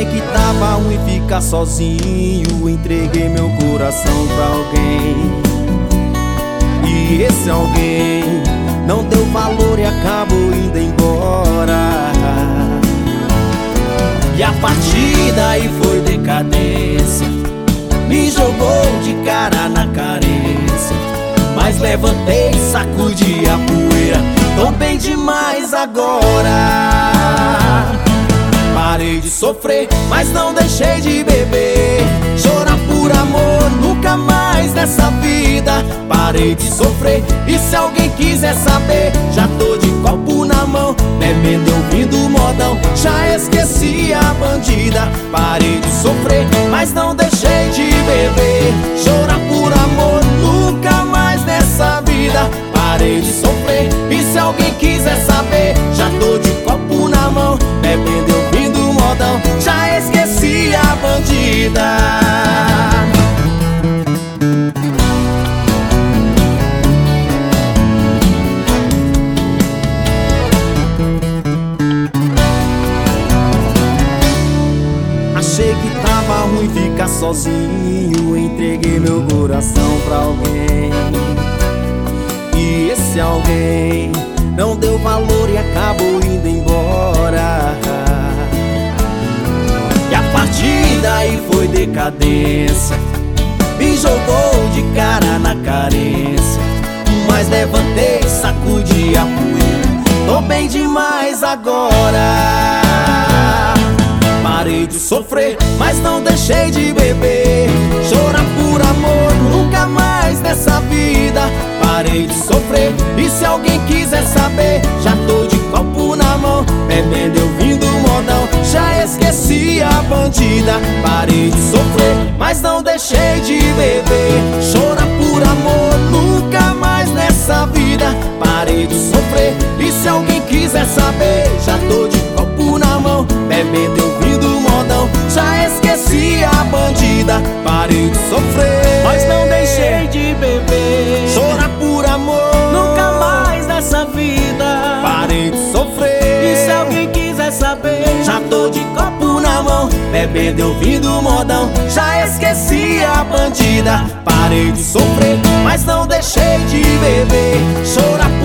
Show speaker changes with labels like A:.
A: Achei que tava ruim ficar sozinho, entreguei meu coração pra alguém. E esse alguém não deu valor e acabou indo embora. E a partir daí foi decadência, me jogou de cara na carência. Mas levantei, sacudi a poeira, tô bem demais agora. Parei de sofrer, mas não deixei de beber. Chorar por amor, nunca mais nessa vida. Parei de sofrer, e se alguém quiser saber, já tô de copo na mão, bebendo e ouvindo modão. Já esqueci a bandida. Parei de sofrer, mas não deixei de beber. Chorar por amor, nunca mais nessa vida. Parei de sofrer, e se alguém quiser saber, já tô de copo na mão, bebendo e ouvindo modão. Já esqueci a bandida. Achei que tava ruim ficar sozinho, entreguei meu coração pra alguém. E esse alguém não deu valor e acabou indo embora. E a partir daí foi decadência, me jogou de cara na carência. Mas levantei, sacudi a poeira, tô bem demais agora. Parei de sofrer, mas não deixei de beber. Chorar por amor, nunca mais nessa vida. Parei de sofrer, e se alguém quiser saber, já tô de copo na mão, bebendo e ouvindo modão. Já esqueci a bandida. Parei de sofrer, mas não deixei de beber. Chorar por amor, nunca mais nessa vida. Parei de sofrer, e se alguém quiser saber, já tô de copo na mão, bebendo e ouvindo modão. Já esqueci a bandida. Parei de sofrer,
B: mas não deixei de beber.
A: chorar por amor,
B: Nunca mais nessa vida.
A: parei de sofrer.
B: E se alguém quiser saber,
A: Já tô de copo na mão, bebendo e ouvindo modão. Já esqueci a bandida. Parei de sofrer, mas não deixei de beber. Chorar por